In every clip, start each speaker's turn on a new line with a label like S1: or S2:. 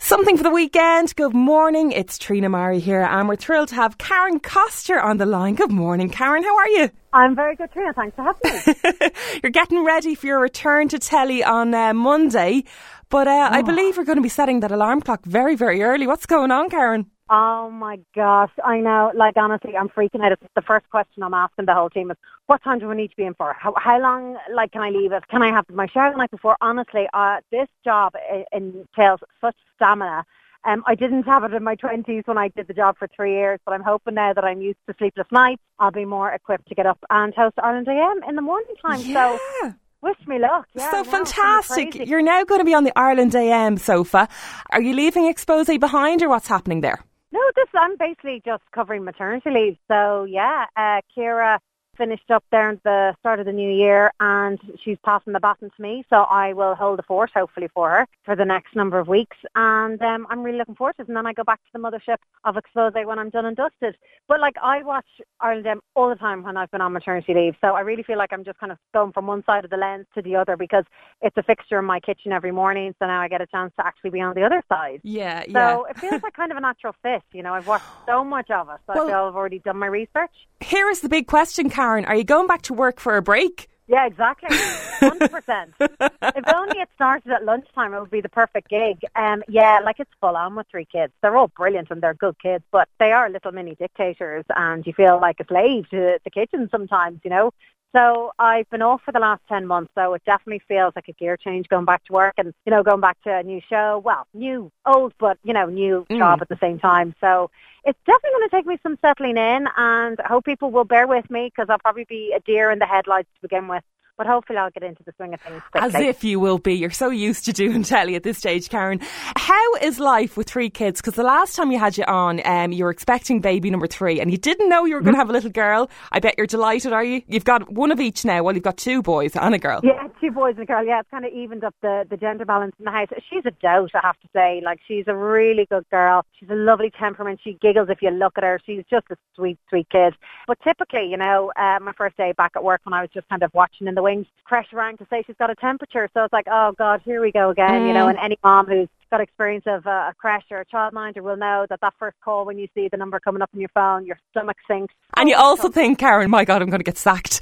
S1: Something for the weekend. Good morning, it's Trina Murray here and we're thrilled to have Karen Coster on the line. Good morning, Karen, how are you?
S2: I'm very good, Trina, thanks for having me.
S1: You're getting ready for your return to telly on Monday, but I believe you're going to be setting that alarm clock very, very early. What's going on, Karen?
S2: Oh my gosh, I know, honestly, I'm freaking out. It's the first question I'm asking the whole team is, what time do we need to be in for? How long, can I leave it? Can I have my shower the night before? Honestly, this job entails such stamina. I didn't have it in my 20s when I did the job for 3 years, but I'm hoping now that I'm used to sleepless nights, I'll be more equipped to get up and host Ireland AM in the morning time.
S1: Yeah.
S2: So wish me luck. Yeah,
S1: so fantastic. You're now going to be on the Ireland AM sofa. Are you leaving Expose behind or what's happening there?
S2: No, I'm basically just covering maternity leave. So, Ciara finished up there at the start of the new year and she's passing the baton to me. So I will hold the fort, hopefully, for her for the next number of weeks. And I'm really looking forward to it. And then I go back to the mothership of Expose when I'm done and dusted. But, I watch Ireland AM all the time when I've been on maternity leave. So I really feel like I'm just kind of going from one side of the lens to the other because it's a fixture in my kitchen every morning. So now I get a chance to actually be on the other side.
S1: Yeah.
S2: So it feels like kind of a natural fit. I've watched so much of it. So I feel I've already done my research.
S1: Here is the big question, Karen. Are you going back to work for a break?
S2: Yeah, exactly. 100%. If only it started at lunchtime, it would be the perfect gig. It's full on with 3 kids. They're all brilliant and they're good kids, but they are little mini dictators and you feel like a slave to the kitchen sometimes, So I've been off for the last 10 months, so it definitely feels like a gear change going back to work and, going back to a new show. Well, new, old, but, new job at the same time. So it's definitely going to take me some settling in and I hope people will bear with me because I'll probably be a deer in the headlights to begin with. But hopefully I'll get into the swing of things quickly.
S1: As if you will be. You're so used to doing telly at this stage, Karen. How is life with 3 kids? Because the last time you had you on, you were expecting baby number 3 and you didn't know you were going to have a little girl. I bet you're delighted, are you? You've got one of each now. Well, you've got 2 boys and a girl.
S2: Yeah, 2 boys and a girl. Yeah, it's kind of evened up the gender balance in the house. She's a dote, I have to say. She's a really good girl. She's a lovely temperament. She giggles if you look at her. She's just a sweet, sweet kid. But typically, my first day back at work when I was just kind of watching in the wings, creche rang to say she's got a temperature. So it's like, oh God, here we go again. And any mom who's got experience of a creche or a childminder will know that first call when you see the number coming up on your phone, your stomach sinks.
S1: And you also think, Karen, my God, I'm going to get sacked.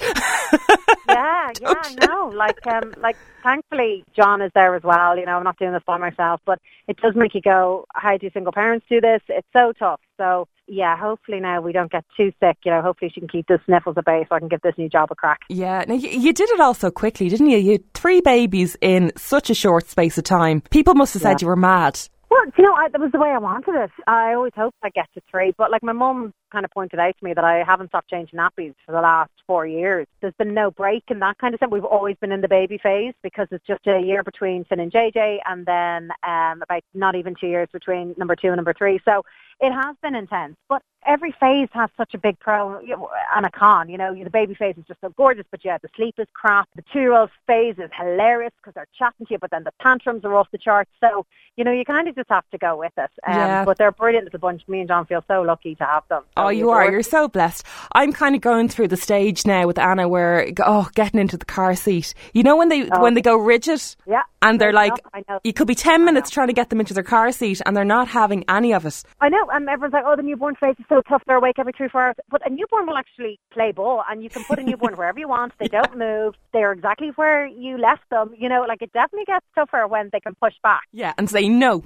S2: Yeah, I know. Thankfully, John is there as well. I'm not doing this by myself, but it does make you go, how do single parents do this? It's so tough. So, yeah, hopefully now we don't get too sick. Hopefully she can keep the sniffles at bay so I can give this new job a crack.
S1: Yeah, now you did it all so quickly, didn't you? You had 3 babies in such a short space of time. People must have said you were mad.
S2: Well, that was the way I wanted it. I always hoped I'd get to 3, but my mum kind of pointed out to me that I haven't stopped changing nappies for the last 4 years. There's been no break in that kind of stuff. We've always been in the baby phase because it's just a year between Finn and JJ and then about not even 2 years between number 2 and number 3. So it has been intense, but every phase has such a big pro and a con. The baby phase is just so gorgeous, but the sleep is crap. The 2-year-old phase is hilarious because they're chatting to you, but then the tantrums are off the charts. So, you kind of just have to go with it. But they're brilliant little bunch. Me and John feel so lucky to have them.
S1: Oh, you are. You're so blessed. I'm kind of going through the stage now with Anna where, getting into the car seat. When they go rigid?
S2: Yeah.
S1: And they're you could be 10 minutes trying to get them into their car seat and they're not having any of it.
S2: I know. And everyone's like, the newborn phase is so tough. They're awake every 3 or 4 hours. But a newborn will actually play ball and you can put a newborn wherever you want. They don't move. They're exactly where you left them. It definitely gets tougher when they can push back.
S1: Yeah. And say, no.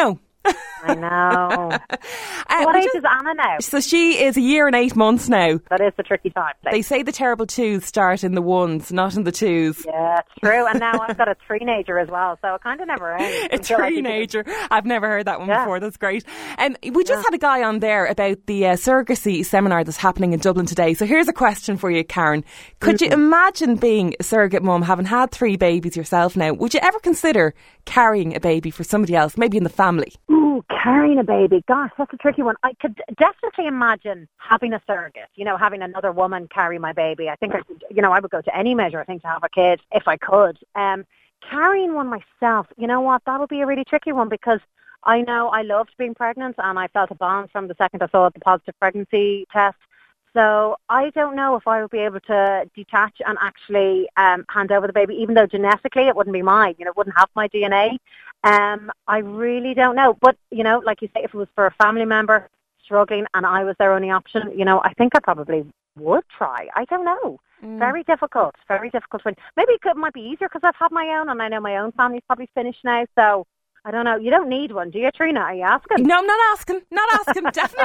S2: I know. What age is Anna now?
S1: So she is 1 year and 8 months now.
S2: That is the tricky time.
S1: They say the terrible 2s start in the 1s, not in the 2s.
S2: Yeah, it's true. And now I've got a 3-nager as well, so it kind of never ends.
S1: A 3-nager. I've never heard that one before. That's great. We just had a guy on there about the surrogacy seminar that's happening in Dublin today. So here's a question for you, Karen. Could you imagine being a surrogate mum, having had 3 babies yourself now? Would you ever consider carrying a baby for somebody else, maybe in the family?
S2: Ooh, carrying a baby. Gosh, that's a tricky one. I could definitely imagine having a surrogate, having another woman carry my baby. I think, I would go to any measure, I think, to have a kid if I could. Carrying one myself, you know what, that would be a really tricky one because I know I loved being pregnant and I felt a bond from the second I saw the positive pregnancy test. So I don't know if I would be able to detach and actually hand over the baby, even though genetically it wouldn't be mine, it wouldn't have my DNA. I really don't know. But, like you say, if it was for a family member struggling and I was their only option, I think I probably would try. I don't know. Very difficult. Maybe it might be easier because I've had my own and I know my own family's probably finished now. So I don't know. You don't need one, do you, Trina? Are you asking?
S1: No, I'm not asking. Definitely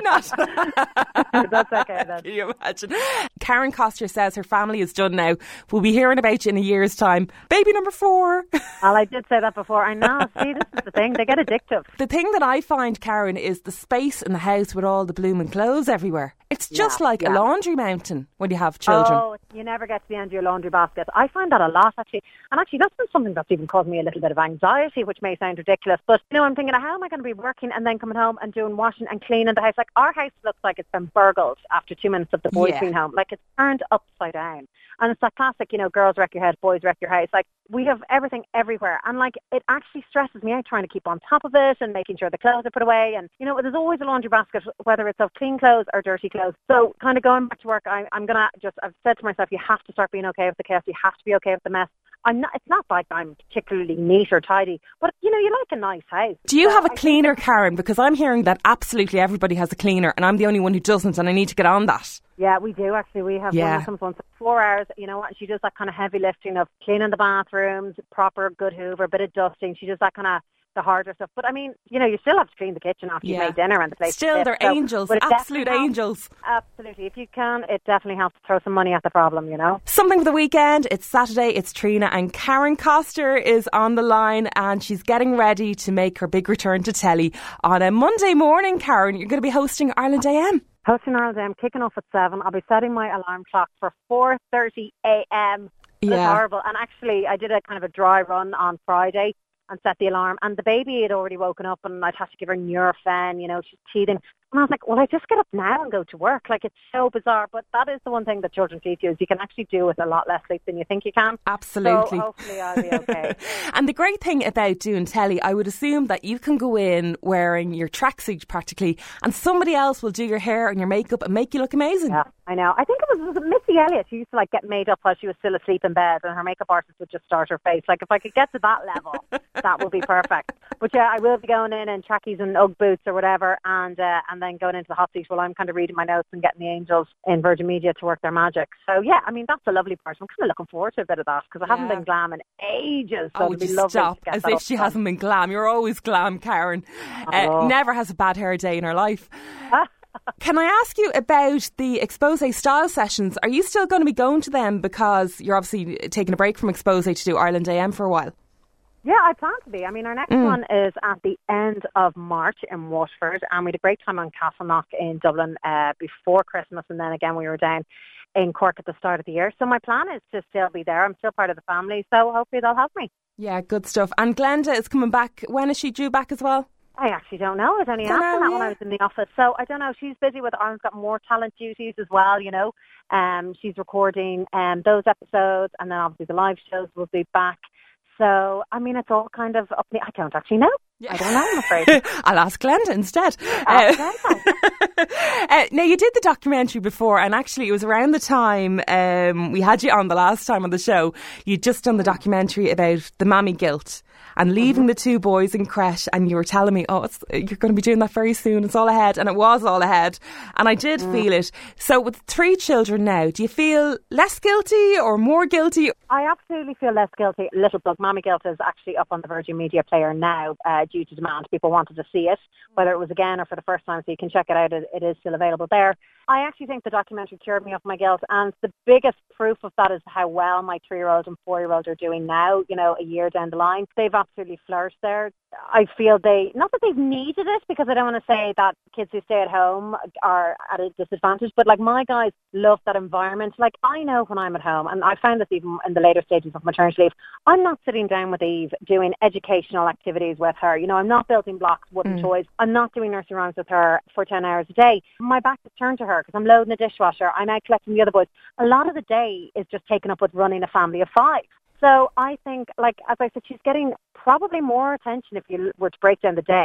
S1: not.
S2: That's okay then.
S1: Can you imagine? Karen Coster says her family is done now. We'll be hearing about you in a year's time. Baby number 4.
S2: Well, I did say that before. I know. See, this is the thing. They get addictive.
S1: The thing that I find, Karen, is the space in the house with all the blooming clothes everywhere. It's just like a laundry mountain when you have children.
S2: Oh, you never get to the end of your laundry basket. I find that a lot, actually. And actually, that's been something that's even caused me a little bit of anxiety, which may sound ridiculous. But, I'm thinking, how am I going to be working and then coming home and doing washing and cleaning the house? Like, our house looks like it's been burgled after 2 minutes of the boys being home. Like, it's turned upside down. And it's that classic, girls wreck your head, boys wreck your house. Like, we have everything everywhere. And, like, it actually stresses me out trying to keep on top of it and making sure the clothes are put away. And, there's always a laundry basket, whether it's of clean clothes or dirty clothes. So, kind of going back to work, I've said to myself, you have to start being okay with the chaos. You have to be okay with the mess. It's not like I'm particularly neat or tidy, but, you like a nice house.
S1: Do you have a cleaner, Karen? Because I'm hearing that absolutely everybody has a cleaner and I'm the only one who doesn't, and I need to get on that.
S2: Yeah, we do actually. We have one that comes once 4 hours, and she does that kind of heavy lifting of cleaning the bathrooms, proper good hoover, bit of dusting. She does that kind of the harder stuff. But I mean, you still have to clean the kitchen after you've made dinner and the place.
S1: Still, they're angels, absolute angels.
S2: Absolutely. If you can, it definitely helps to throw some money at the problem,
S1: Something for the weekend. It's Saturday, it's Trina, and Karen Coster is on the line and she's getting ready to make her big return to telly on a Monday morning. Karen, you're going to be hosting Ireland AM.
S2: Hosting Ireland AM, kicking off at 7. I'll be setting my alarm clock for 4:30 a.m. It's horrible. And actually, I did a kind of a dry run on Friday and set the alarm, and the baby had already woken up and I'd have to give her Nurofen, she's teething. And I was like, well, I just get up now and go to work. Like, it's so bizarre. But that is the one thing that children teach you, is you can actually do with a lot less sleep than you think you can.
S1: Absolutely.
S2: So hopefully I'll be okay.
S1: And the great thing about doing telly, I would assume that you can go in wearing your tracksuit practically, and somebody else will do your hair and your makeup and make you look amazing.
S2: Yeah, I know. I think it was Missy Elliott who used to get made up while she was still asleep in bed, and her makeup artist would just start her face. Like, if I could get to that level, that would be perfect. But yeah, I will be going in trackies and Ugg boots or whatever, and then going into the hot seat while I'm kind of reading my notes and getting the angels in Virgin Media to work their magic. So yeah, I mean, that's a lovely part. I'm kind of looking forward to a bit of that because I haven't been glam in ages. So it'll be lovely.
S1: Stop. As if she hasn't been glam. You're always glam, Karen. Never has a bad hair day in her life. Can I ask you about the Expose style sessions? Are you still going to be going to them because you're obviously taking a break from Expose to do Ireland AM for a while?
S2: Yeah, I plan to be. I mean, our next one is at the end of March in Waterford, and we had a great time on Castleknock in Dublin before Christmas, and then again we were down in Cork at the start of the year. So my plan is to still be there. I'm still part of the family, so hopefully they'll help me. Yeah,
S1: good stuff. And Glenda is coming back. When is she due back as well?
S2: I actually don't know. I was only asking that when I was in the office. So I don't know. She's busy with Ireland's Got More Talent duties as well, She's recording those episodes, and then obviously the live shows will be back. So, I mean, it's all kind of up. I don't actually know. I don't know, I'm afraid.
S1: I'll ask Glenda instead. Now, you did the documentary before, and actually it was around the time we had you on the last time on the show. You'd just done the documentary about the mammy guilt and leaving the 2 boys in creche, and you were telling me, you're going to be doing that very soon, it's all ahead. And it was all ahead, and I did feel it. So with 3 children now, do you feel less guilty or more guilty?
S2: I absolutely feel less guilty. Little plug, Mammy Guilt is actually up on the Virgin Media player now due to demand. People wanted to see it, whether it was again or for the first time, so you can check it out. It is still available there. I actually think the documentary cured me of my guilt, and the biggest proof of that is how well my 3-year-old and 4-year-old are doing now, a year down the line. They've absolutely flourished there. I feel not that they've needed it, because I don't want to say that kids who stay at home are at a disadvantage, but my guys love that environment. I know when I'm at home, and I found this even in the later stages of maternity leave, I'm not sitting down with Eve doing educational activities with her. I'm not building blocks, wooden toys. I'm not doing nursery rhymes with her for 10 hours a day. My back is turned to her because I'm loading the dishwasher. I'm out collecting the other boys. A lot of the day is just taken up with running a family of 5. So I think, as I said, she's getting probably more attention if you were to break down the day,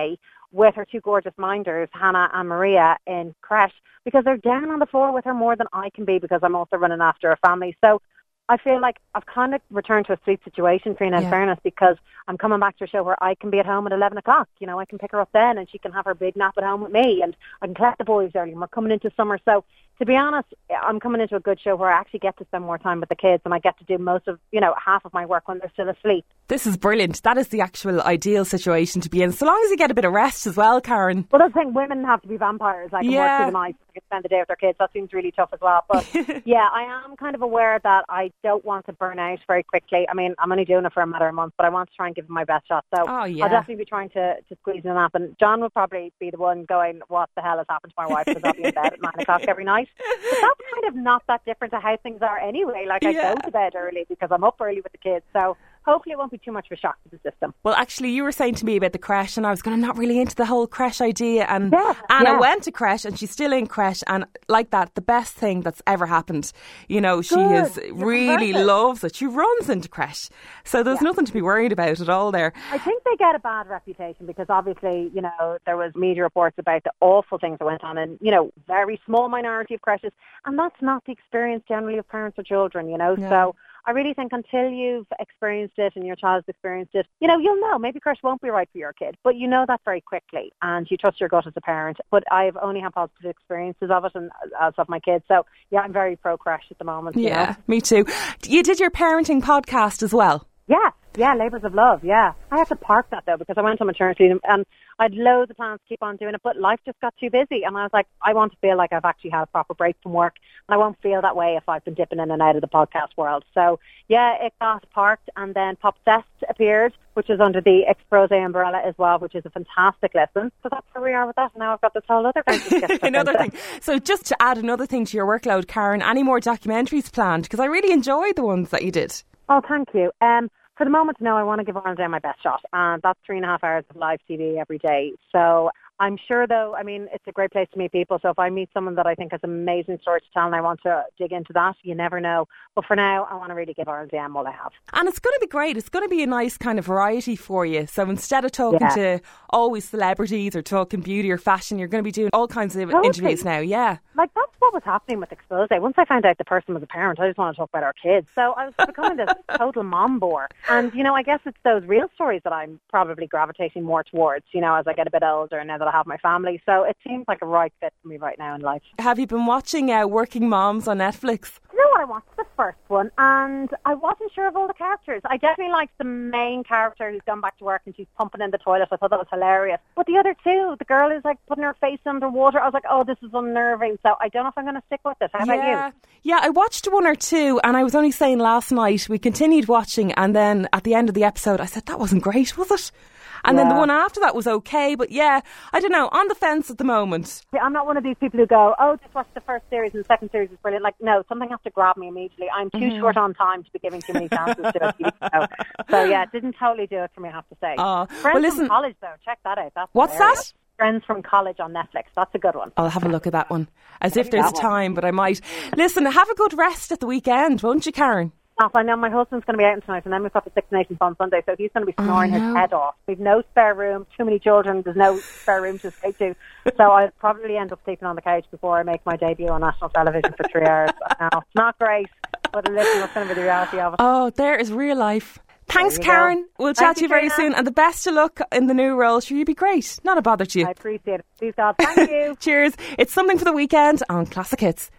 S2: with her two gorgeous minders, Hannah and Maria, in creche, because they're down on the floor with her more than I can be, because I'm also running after a family. So I feel like I've kind of returned to a sweet situation, Trina, in fairness, because I'm coming back to a show where I can be at home at 11 o'clock. You know, I can pick her up then and she can have her big nap at home with me, and I can collect the boys early, and we're coming into summer. So to be honest, I'm coming into a good show where I actually get to spend more time with the kids, and I get to do most of, half of my work when they're still asleep.
S1: This is brilliant. That is the actual ideal situation to be in, so long as you get a bit of rest as well, Karen.
S2: Well, that's the thing, women have to be vampires. I can work through the night, I can spend the day with their kids. That seems really tough as well. But yeah, I am kind of aware that I don't want to burn out very quickly. I mean, I'm only doing it for a matter of months, but I want to try and give it my best shot. So I'll definitely be trying to squeeze in a nap. And John will probably be the one going, what the hell has happened to my wife? Because I'll be in bed at 9 o'clock every night. But that's kind of not that different to how things are anyway. Like, I go to bed early because I'm up early with the kids. So hopefully it won't be too much of a shock to the system.
S1: Well, actually, you were saying to me about the creche, and I was going, I'm not really into the whole creche idea. And Anna went to creche, and she's still in creche, and like that, the best thing that's ever happened. You know, she really loves it. She runs into creche. So there's nothing to be worried about at all there.
S2: I think they get a bad reputation because obviously, there was media reports about the awful things that went on in, very small minority of creches. And that's not the experience generally of parents or children, So I really think until you've experienced it and your child's experienced it, you'll know. Maybe creche won't be right for your kid, but you know that very quickly, and you trust your gut as a parent. But I've only had positive experiences of it, and as of my kids. So yeah, I'm very pro creche at the moment.
S1: Yeah, me too. You did your parenting podcast as well.
S2: Yeah, Labours of Love, yeah. I had to park that, though, because I went on maternity and I had loads of plans to keep on doing it, but life just got too busy. And I was like, I want to feel like I've actually had a proper break from work, and I won't feel that way if I've been dipping in and out of the podcast world. So, yeah, it got parked, and then Pop Zest appeared, which is under the Expose umbrella as well, which is a fantastic listen. So that's where we are with that. Now I've got this whole other thing.
S1: Another thing. So just to add another thing to your workload, Karen, any more documentaries planned? Because I really enjoyed the ones that you did.
S2: Oh, thank you. For the moment, no, I want to give Ireland Down my best shot. And that's 3.5 hours of live TV every day. So I'm sure, though, I mean, it's a great place to meet people. So if I meet someone that I think has an amazing story to tell and I want to dig into that, you never know. But for now, I want to really give Ireland Down all I have.
S1: And it's going to be great. It's going to be a nice kind of variety for you. So instead of talking to always celebrities or talking beauty or fashion, you're going to be doing all kinds of interviews now. Yeah.
S2: Like, that's what was happening with Expose. Once I found out the person was a parent, I just want to talk about our kids. So I was becoming this total mom bore. And, I guess it's those real stories that I'm probably gravitating more towards, as I get a bit older and now that I have my family. So it seems like a right fit for me right now in life.
S1: Have you been watching Working Moms on Netflix?
S2: You know what? I watched the first one and I wasn't sure of all the characters. I definitely liked the main character who's gone back to work and she's pumping in the toilet. I thought that was hilarious. But the other two, the girl who's like putting her face underwater, I was like, oh, this is unnerving. So I don't know if I'm going to stick with it. How about you?
S1: Yeah, I watched one or two, and I was only saying last night, we continued watching, and then at the end of the episode I said, that wasn't great, was it? And then the one after that was okay, but yeah, I don't know, on the fence at the moment.
S2: Yeah, I'm not one of these people who go, oh, just watch the first series and the second series is brilliant. Like, no, something has to grab me immediately. I'm too short on time to be giving too many chances to a TV show. So yeah, it didn't totally do it for me, I have to say. Friends from College, though, check that out. That's
S1: What's
S2: hilarious.
S1: that?
S2: Friends from College on Netflix. That's a good one.
S1: I'll have a look at that one. As if there's time, but I might. Listen, have a good rest at the weekend, won't you, Karen?
S2: I know my husband's going to be out tonight, and then we've got the Six Nations on Sunday, so he's going to be snoring his head off. We've no spare room, too many children, there's no spare room to escape to. So I'll probably end up sleeping on the couch before I make my debut on national television for 3 hours. Now, it's not great, but listen, that's going to be the reality of it.
S1: Oh, there is real life. Thanks, Karen. We'll chat to you very soon. And the best of luck in the new role. Sure, you'll be great. Not a bother to you.
S2: I appreciate it. Please, God. Thank you.
S1: Cheers. It's Something for the Weekend on Classic Hits.